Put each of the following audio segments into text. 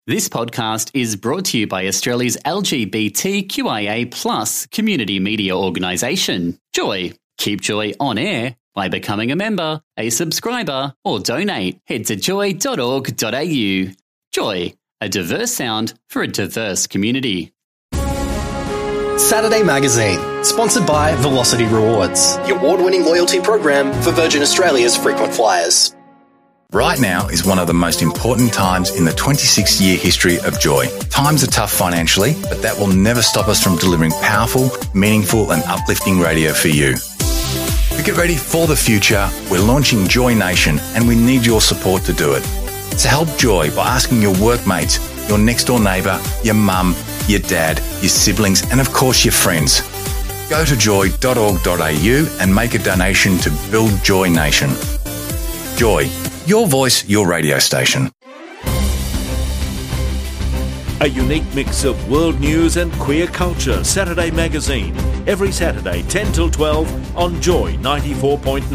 This podcast is brought to you by Australia's LGBTQIA+ community media organisation, Joy. Keep Joy on air by becoming a member, a subscriber, or donate. Head to joy.org.au. Joy, a diverse sound for a diverse community. Saturday Magazine, sponsored by Velocity Rewards, the award-winning loyalty program for Virgin Australia's frequent flyers. Right now is one of the most important times in the 26-year history of Joy. Times are tough financially, but that will never stop us from delivering powerful, meaningful and uplifting radio for you. To get ready for the future, we're launching Joy Nation and we need your support to do it. So help Joy by asking your workmates, your next-door neighbour, your mum, your dad, your siblings and of course your friends. Go to joy.org.au and make a donation to build Joy Nation. Joy. Your voice, your radio station. A unique mix of world news and queer culture. Saturday Magazine. Every Saturday, 10 till 12 on Joy 94.9.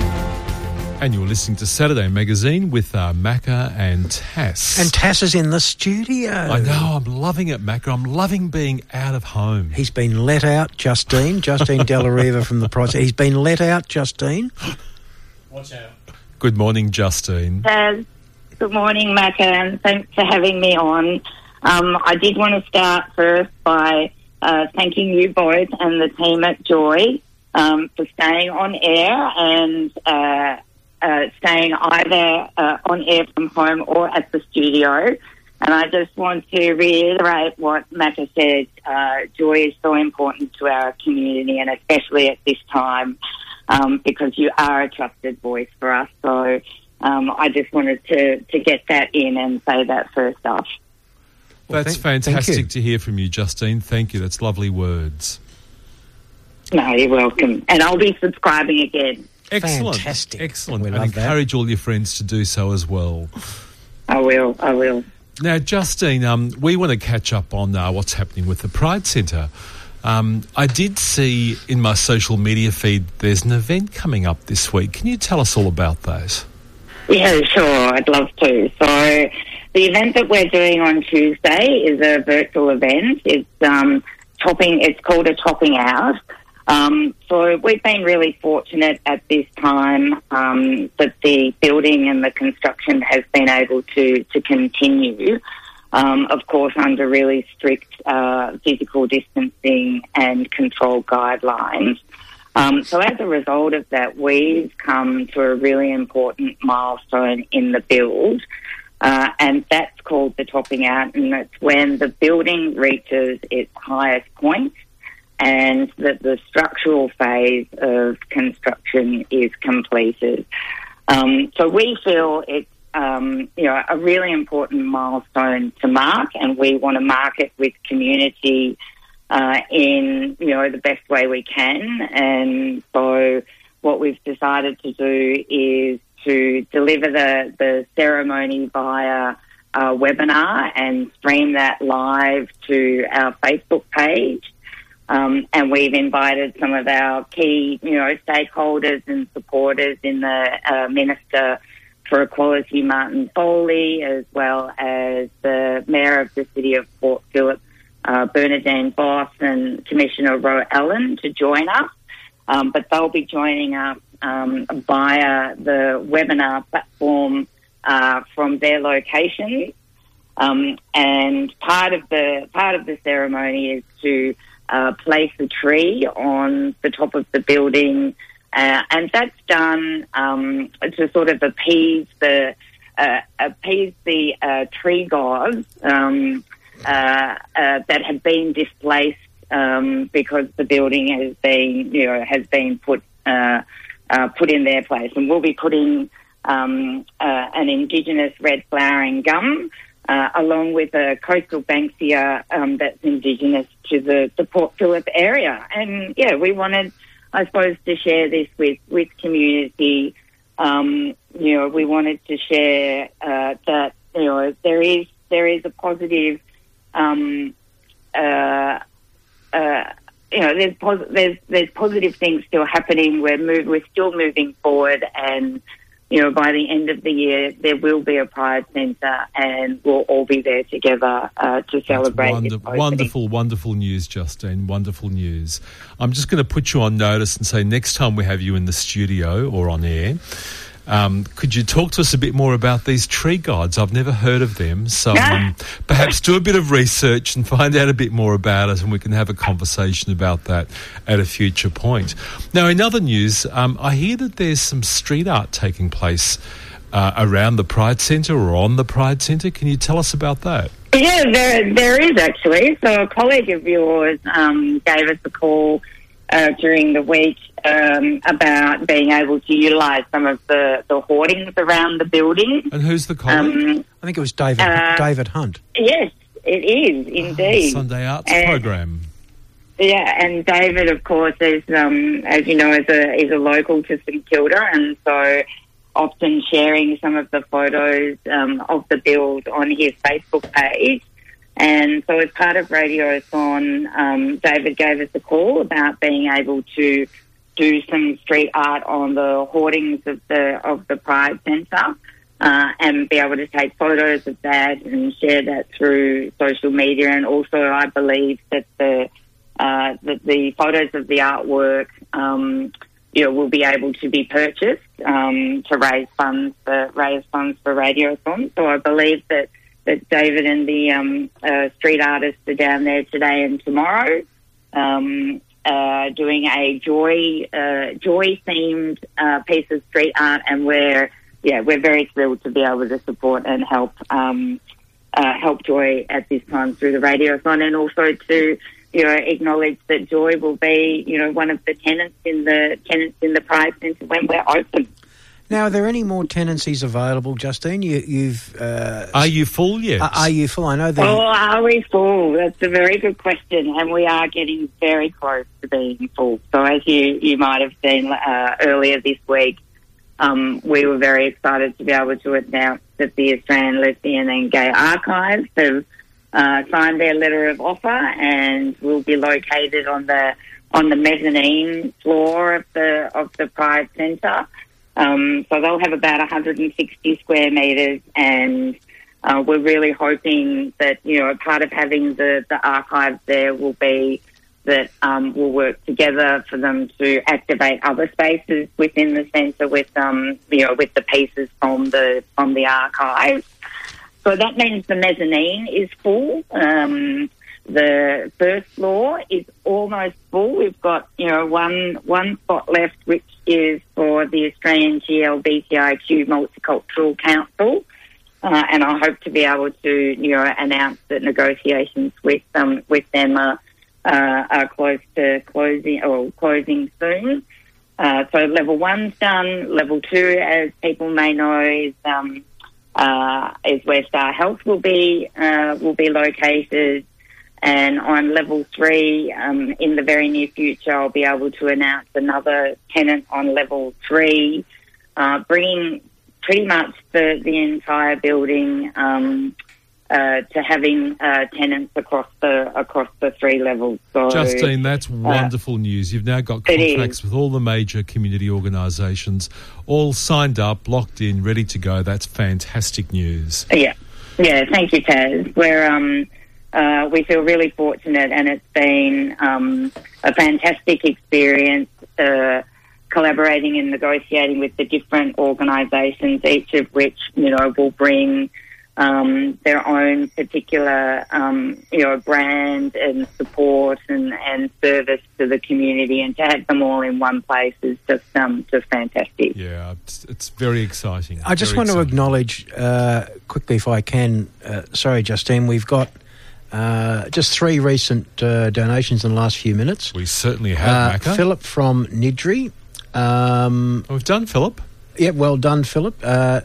And you're listening to Saturday Magazine with Macca and Tass. And Tass is in the studio. I know, I'm loving it, Macca. I'm loving being out of home. He's been let out, Justine Della Riva from the project. He's been let out, Justine. Watch out. Good morning, Justine. Good morning, Macca, and thanks for having me on. I did want to start first by thanking you both and the team at Joy for staying on air and staying either on air from home or at the studio. And I just want to reiterate what Macca said. Joy is so important to our community, and especially at this time, because you are a trusted voice for us. So I just wanted to get that in and say that first off. Well, that's fantastic to hear from you, Justine. Thank you. That's lovely words. No, you're welcome. And I'll be subscribing again. Excellent. Fantastic. Excellent. We and love encourage all your friends to do so as well. I will. Now, Justine, we want to catch up on what's happening with the Pride Centre. I did see in my social media feed there's an event coming up this week. Can you tell us all about those? Yeah, sure. I'd love to. So the event that we're doing on Tuesday is a virtual event. It's It's called a Topping Out. So we've been really fortunate at this time that the building and the construction has been able to continue. Of course, under really strict physical distancing and control guidelines. So as a result of that, we've come to a really important milestone in the build, and that's called the topping out, and that's when the building reaches its highest point and that the structural phase of construction is completed. So we feel it's a really important milestone to mark, and we want to mark it with community in the best way we can. And so what we've decided to do is to deliver the ceremony via a webinar and stream that live to our Facebook page. And we've invited some of our key, stakeholders and supporters in the Minister for Equality, Martin Foley, as well as the Mayor of the City of Port Phillip, Bernadine Boss, and Commissioner Ro Allen to join us. But they'll be joining us via the webinar platform from their location. And part of the ceremony is to place a tree on the top of the building. And that's done to sort of appease the tree gods that have been displaced because the building has been put in their place. And we'll be putting an Indigenous red flowering gum along with a coastal banksia that's Indigenous to the Port Phillip area. And we wanted, I suppose, to share this with community. We wanted to share that there is a positive. There's positive things still happening. We're still moving forward, and by the end of the year, there will be a Pride Centre and we'll all be there together to celebrate this opening. Wonderful news, Justine, wonderful news. I'm just going to put you on notice and say next time we have you in the studio or on air, could you talk to us a bit more about these tree guides? I've never heard of them, so perhaps do a bit of research and find out a bit more about it, and we can have a conversation about that at a future point. Now, in other news, I hear that there's some street art taking place around the Pride Centre or on the Pride Centre. Can you tell us about that? Yeah, there is actually. So a colleague of yours gave us a call during the week about being able to utilise some of the hoardings around the building. And who's the colleague? I think it was David Hunt. Yes, it is indeed. Sunday Arts Program. Yeah, and David, of course, is as you know, is a local to St Kilda, and so often sharing some of the photos of the build on his Facebook page. And so as part of Radiothon, David gave us a call about being able to do some street art on the hoardings of the Pride Centre and be able to take photos of that and share that through social media. And also I believe that the photos of the artwork will be able to be purchased to raise funds for Radiothon. So I believe that David and the street artists are down there today and tomorrow doing a joy themed piece of street art, and we're very thrilled to be able to support and help Joy at this time through the Radiothon, and also to acknowledge that Joy will be one of the tenants in the Pride Centre when we're open. Now, are there any more tenancies available, Justine? Are you full yet? Are you full? I know that. Oh, are we full? That's a very good question, and we are getting very close to being full. So as you might have seen earlier this week, we were very excited to be able to announce that the Australian Lesbian and Gay Archives have signed their letter of offer and will be located on the mezzanine floor of the Pride Centre. So they'll have about 160 square metres, and we're really hoping that, part of having the archives there will be that we'll work together for them to activate other spaces within the centre with the pieces from the archives. So that means the mezzanine is full. The first floor is almost full. We've got, one spot left, which is for the Australian GLBTIQ Multicultural Council. And I hope to be able to, announce that negotiations with them are close to closing soon. So level 1's done. Level 2, as people may know, is where Star Health will be located. And on level 3, in the very near future, I'll be able to announce another tenant on level 3, bringing pretty much the entire building to having tenants across the 3 levels. So, Justine, that's wonderful news. You've now got contracts with all the major community organisations, all signed up, locked in, ready to go. That's fantastic news. Yeah. Thank you, Taz. We feel really fortunate, and it's been a fantastic experience collaborating and negotiating with the different organisations, each of which, will bring their own particular, brand and support and service to the community, and to have them all in one place is just fantastic. Yeah, it's very exciting. I just want to acknowledge quickly, if I can, sorry, Justine, we've got just 3 recent donations in the last few minutes. We certainly have, Macca. Philip from Nidri. We've done Philip. Yeah, well done, Philip.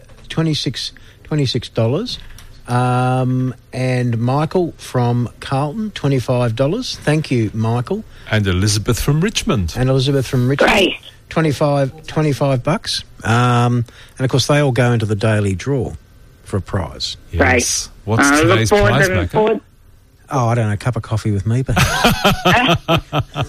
$26. And Michael from Carlton, $25. Thank you, Michael. And Elizabeth from Richmond. Great. $25. And of course, they all go into the daily draw for a prize. Yes. Great. What's today's prize, Macca? Oh, I don't know, a cup of coffee with me, but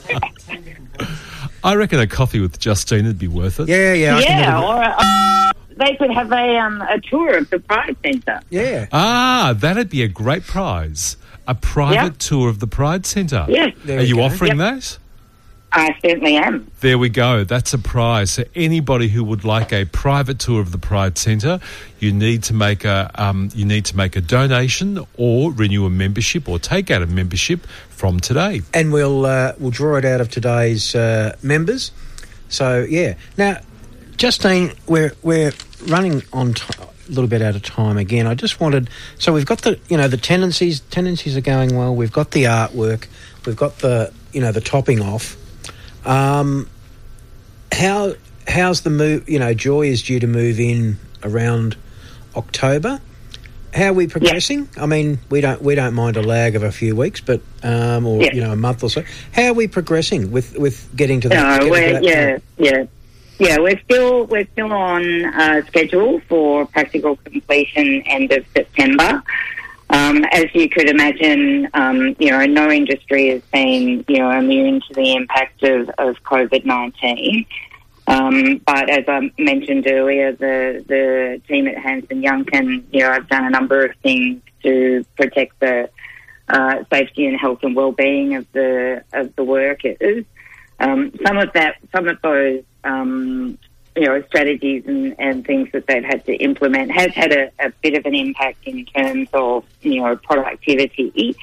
I reckon a coffee with Justine would be worth it. Yeah. they could have a tour of the Pride Centre. Yeah. Ah, that'd be a great prize. A private tour of the Pride Centre. Yes. Are you offering that? I certainly am. There we go. That's a prize. So anybody who would like a private tour of the Pride Centre, you need to make a donation or renew a membership or take out a membership from today. And we'll draw it out of today's members. So yeah. Now, Justine, we're running on a little bit out of time again. I just wanted, so we've got the tenancies are going well. We've got the artwork. We've got the topping off. How's the move? Joy is due to move in around October. How are we progressing? Yeah. I mean, we don't mind a lag of a few weeks, but a month or so. How are we progressing with getting to that? We're still on schedule for practical completion end of September. As you could imagine, no industry has been, immune to the impact of COVID-19. But as I mentioned earlier, the team at Hanson Youngkin, have done a number of things to protect the safety and health and well-being of the workers. Some of those strategies and things that they've had to implement has had a bit of an impact in terms of, productivity.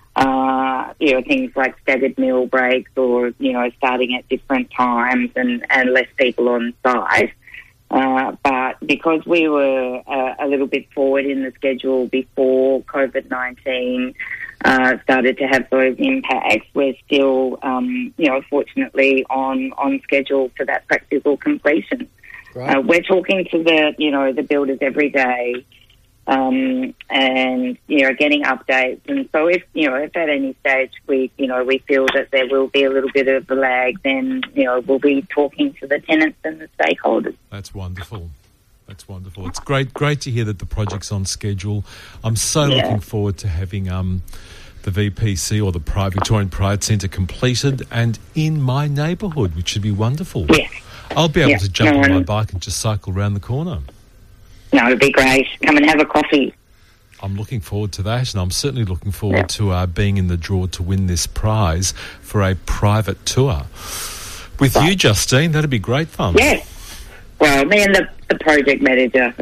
Things like staggered meal breaks or, starting at different times and less people on site. But because we were a little bit forward in the schedule before COVID-19 started to have those impacts, we're still, fortunately on schedule for that practical completion. Right. We're talking to the builders every day, and getting updates. And so if at any stage we feel that there will be a little bit of a lag, then we'll be talking to the tenants and the stakeholders. That's wonderful. It's great to hear that the project's on schedule. I'm so looking forward to having the VPC or the Victorian Pride Centre completed and in my neighbourhood, which should be wonderful. Yeah. I'll be able to jump on my bike and just cycle around the corner. No, it'd be great. Come and have a coffee. I'm looking forward to that, and I'm certainly looking forward to being in the draw to win this prize for a private tour. With you, Justine, that'd be great fun. Yes. Well, me and the project manager.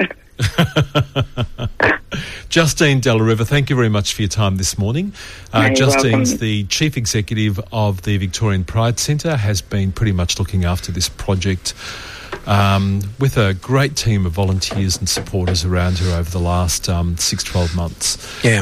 Justine Della Riva, thank you very much for your time this morning. Justine's welcome. the Chief Executive of the Victorian Pride Centre, has been pretty much looking after this project with a great team of volunteers and supporters around her over the last 6-12 months. Yeah.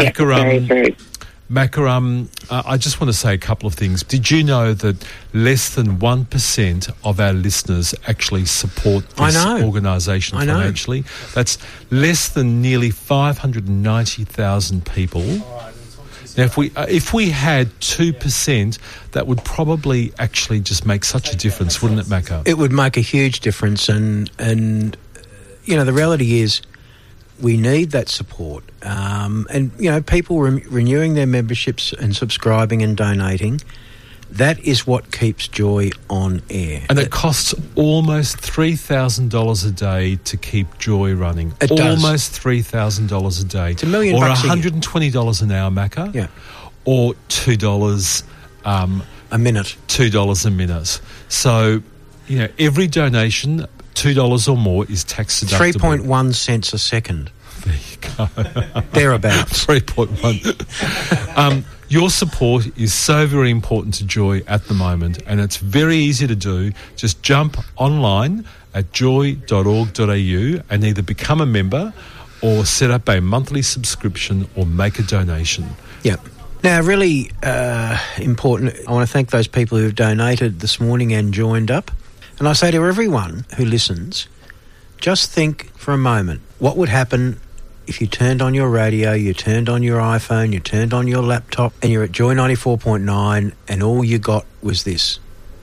Macca, I just want to say a couple of things. Did you know that less than 1% of our listeners actually support this organisation financially? That's less than nearly 590,000 people. Now, if we had 2%, that would probably actually just make such a difference, wouldn't it, Macca? It would make a huge difference, and the reality is, we need that support. People renewing their memberships and subscribing and donating, that is what keeps Joy on air. And it costs almost $3,000 a day to keep Joy running. It does. Almost $3,000 a day. It's $1 million or bucks $120 an hour, Macca. Yeah. Or $2 a minute. $2 a minute. So, every donation, $2 or more, is tax deductible. 3.1 cents a second. There you go. Thereabouts. 3.1. Your support is so very important to Joy at the moment, and it's very easy to do. Just jump online at joy.org.au and either become a member or set up a monthly subscription or make a donation. Yep. Now, really important, I want to thank those people who have donated this morning and joined up. And I say to everyone who listens, just think for a moment, what would happen if you turned on your radio, you turned on your iPhone, you turned on your laptop, and you're at Joy 94.9 and all you got was this?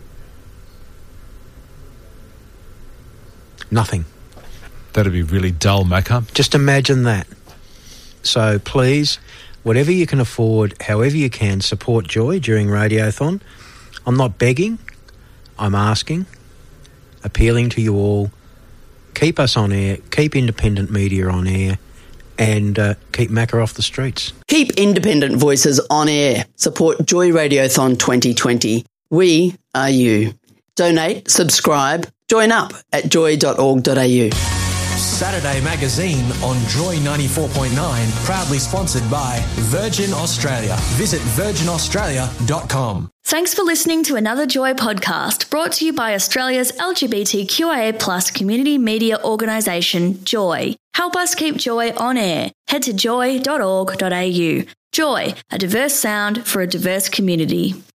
Nothing. That'd be really dull, Macca. Just imagine that. So please, whatever you can afford, however you can, support Joy during Radiothon. I'm not begging, I'm asking, appealing to you all. keep us on air, keep independent media on air, and keep Macca off the streets. Keep independent voices on air. Support Joy Radiothon 2020. We are you. Donate, subscribe, join up at joy.org.au. Saturday Magazine on Joy 94.9, proudly sponsored by Virgin Australia. Visit virginaustralia.com. Thanks for listening to another Joy podcast brought to you by Australia's LGBTQIA+ community media organisation, Joy. Help us keep Joy on air. Head to joy.org.au. Joy, a diverse sound for a diverse community.